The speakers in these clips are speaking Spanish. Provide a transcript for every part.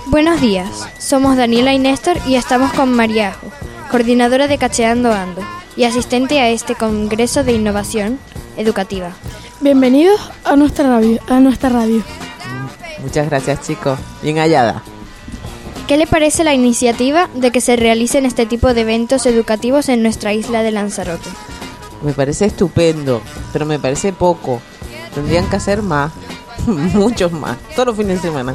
Buenos días, somos Daniela y Néstor y estamos con María Ajo, coordinadora de Cacheando Ando y asistente a este Congreso de Innovación Educativa. Bienvenidos a nuestra radio. Muchas gracias, chicos. Bien hallada. ¿Qué le parece la iniciativa de que se realicen este tipo de eventos educativos en nuestra isla de Lanzarote? Me parece estupendo, pero me parece poco. Tendrían que hacer más, muchos más, todos los fines de semana.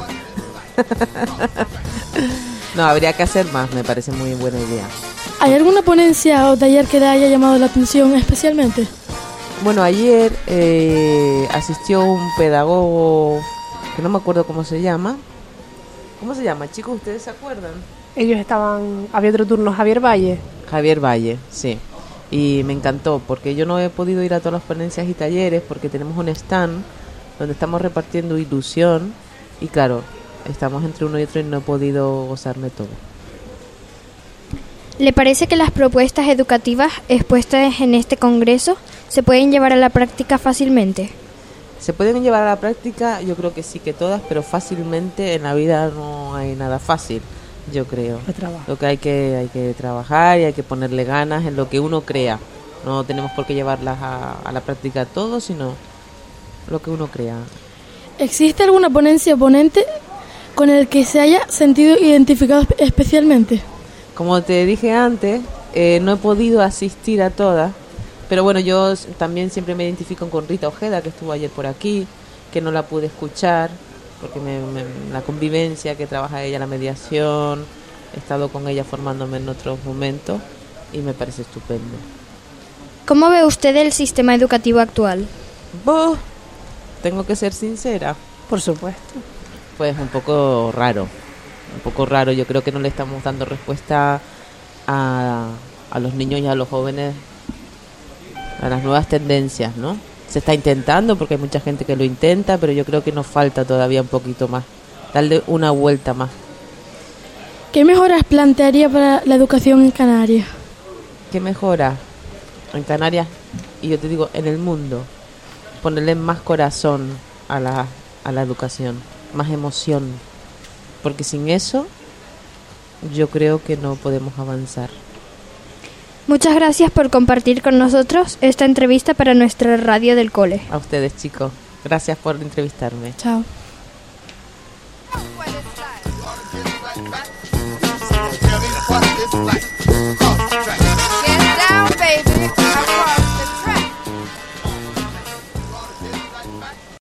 No, habría que hacer más, me parece muy buena idea. ¿Hay alguna ponencia o taller que le haya llamado la atención especialmente? Bueno, ayer asistió un pedagogo, que no me acuerdo cómo se llama. ¿Cómo se llama, chicos? ¿Ustedes se acuerdan? Había otro turno, Javier Valle. Javier Valle, sí. Y me encantó, porque yo no he podido ir a todas las ponencias y talleres, porque tenemos un stand donde estamos repartiendo ilusión. Y claro, estamos entre uno y otro y no he podido gozarme todo. ¿Le parece que las propuestas educativas expuestas en este congreso se pueden llevar a la práctica fácilmente? ¿Se pueden llevar a la práctica? Yo creo que sí, que todas, pero fácilmente en la vida no hay nada fácil, yo creo. Lo que hay que trabajar y hay que ponerle ganas en lo que uno crea. No tenemos por qué llevarlas a la práctica todo, sino lo que uno crea. ¿Existe alguna ponencia o ponente con el que se haya sentido identificado especialmente? Como te dije antes, no he podido asistir a todas, pero bueno, yo también siempre me identifico con Rita Ojeda, que estuvo ayer por aquí, que no la pude escuchar, porque la convivencia que trabaja ella, la mediación, he estado con ella formándome en otros momentos y me parece estupendo. ¿Cómo ve usted el sistema educativo actual? Tengo que ser sincera. Por supuesto. Pues un poco raro, yo creo que no le estamos dando respuesta a los niños y a los jóvenes, a las nuevas tendencias, ¿no? Se está intentando porque hay mucha gente que lo intenta, pero yo creo que nos falta todavía un poquito más, darle una vuelta más. ¿Qué mejoras plantearía para la educación en Canarias? ¿Qué mejora en Canarias? Y yo te digo, en el mundo, ponerle más corazón a la educación, más emoción, porque sin eso yo creo que no podemos avanzar. Muchas gracias por compartir con nosotros esta entrevista para nuestra radio del cole. A ustedes, chicos, gracias por entrevistarme. Chao. Tell me what it's like.